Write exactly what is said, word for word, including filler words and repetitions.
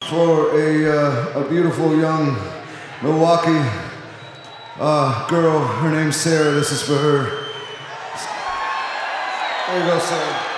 for a, uh, a beautiful young Milwaukee uh, girl. Her name's Sarah. This is for her. There you go, Sarah.